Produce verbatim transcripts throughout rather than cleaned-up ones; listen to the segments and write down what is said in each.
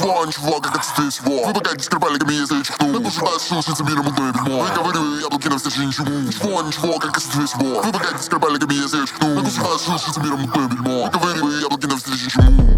Ничего, ничего, как отсутствие всего. Вы пока скрипаликами, если я чихну. Вы пожидаете слушаться мира мудное дерьмо. Выковыриваю яблоки навстречу ничему. Ничего, ничего, как отсутствие всего. Вы пока скрипаликами, если я чихну. Вы пожидаете слушаться мира мудное дерьмо. Выковыриваю яблоки навстречу ничему.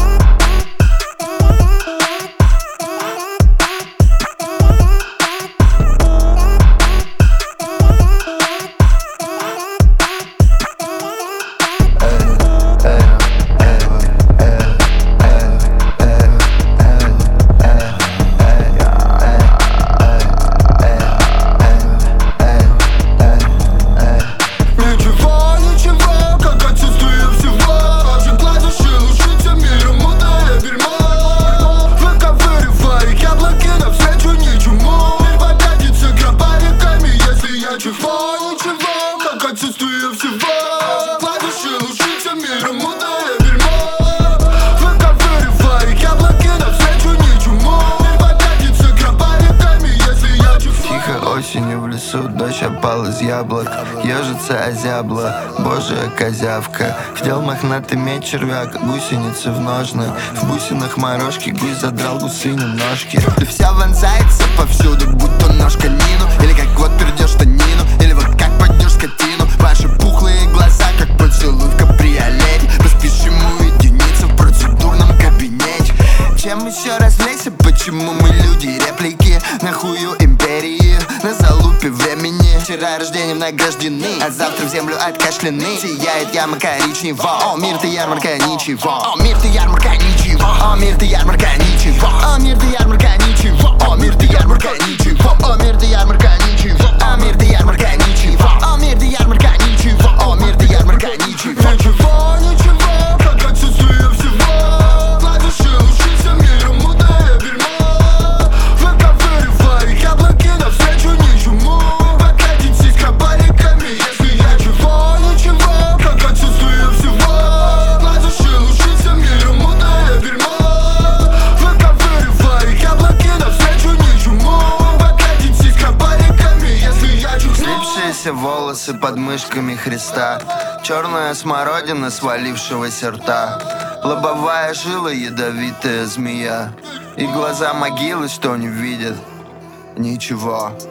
Отсутствие всего, кладешь и лучится миром мутное дерьмо. Выковыривай яблоки навстречу ничему. Мир покатится гробовиками, если я чихну. Тихо осенью в лесу дождь опал из яблок. Ежица озябла, божья козявка. Вдел мохнатый меч червяк, гусеницы в ножны. В бусинах морожки гусь задрал гусыню ножки. Ты вся вонзается повсюду, будь то нож конину. Или как вот пердешь штанину, или вот как поднешь скотину. Ваши пухлые глаза, как поцелуй в кабриолете. Поспешим уединиться в процедурном кабинете. Чем еще развлечься, почему мы люди реплики? На хую империи, на залупе времени. Вчера рождением награждены, а завтра в землю откашлены. Сияет ярмарка ничего, о, мир ты ярмарка ничего. О, мир ты ярмарка ничего, о, мир ты ярмарка ничего. О, мир ты ярмарка ничего, о, мир ты ярмарка ничего. О, мир ты ярмарка ничего, о, мир ты ярмарка ничего. О, мир ты ярмарка ничего, о, мир ты ярмарка ничего. Ничего, ничего, как отсутствие всего. Кладешь и лучится миром мутное дерьмо. Выковыривай яблоки навстречу ничему. Покатитесь гробовиками, если я чего. Ничего, как отсутствие всего. Кладешь и лучится миром мутное дерьмо. Выковыривай яблоки навстречу ничему. Покатитесь гробовиками, если я чего. Слипшиеся волосы под мышками Христа. Черная смородина свалившегося рта. Лобовая жила, ядовитая змея. И глаза могилы, что не видят ничего.